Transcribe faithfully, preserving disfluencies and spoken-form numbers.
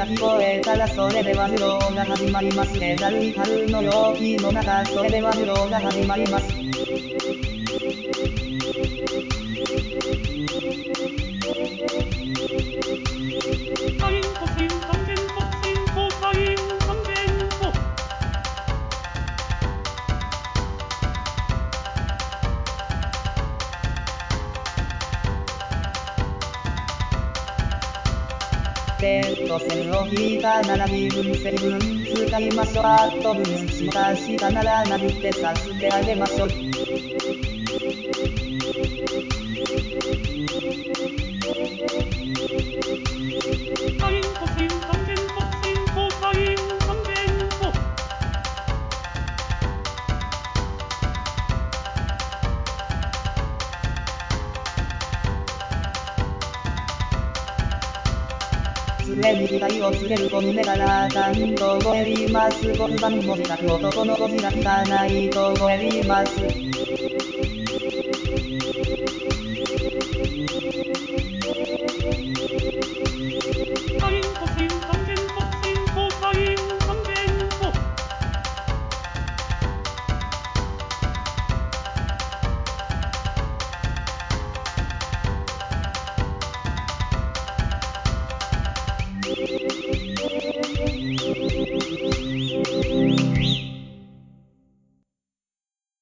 が聞こえたらそれでは授業が始まります。気だるい春の陽気の中、それでは授業が始まります。 サインコサインタンジェントサインコサインタンジェント。 点と線を引いたなら微分積分使いましょう。あと分子も確かなら殴って助けあげましょう。 サインコサインタンジェントサインコサインタンジェント。 机に機械をつける子に寝たらちゃんと覚えります。黒板文字書く男の文字が汚いと覚えります。